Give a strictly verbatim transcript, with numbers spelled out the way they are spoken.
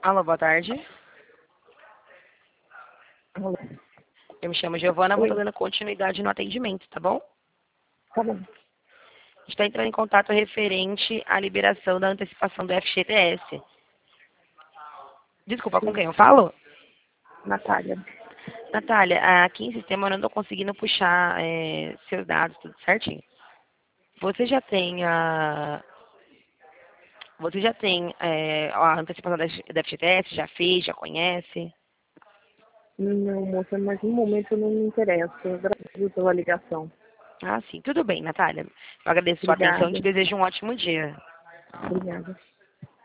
Alô, boa tarde. Alô. Eu me chamo Giovana, vou Oi. estar dando continuidade no atendimento, tá bom? Tá bom. A gente está entrando em contato referente à liberação da antecipação do F G T S. Desculpa, com Sim. quem eu falo? Natália. Natália, aqui em sistema eu não estou conseguindo puxar é, seus dados, tudo certinho. Você já tem a... Você já tem é, a antecipação da da F G T S? Já fez? Já conhece? Não, moça, mas no momento não me interessa. Agradeço pela ligação. Ah, sim. Tudo bem, Natália. Eu agradeço a sua atenção e te Obrigada. desejo um ótimo dia. Obrigada.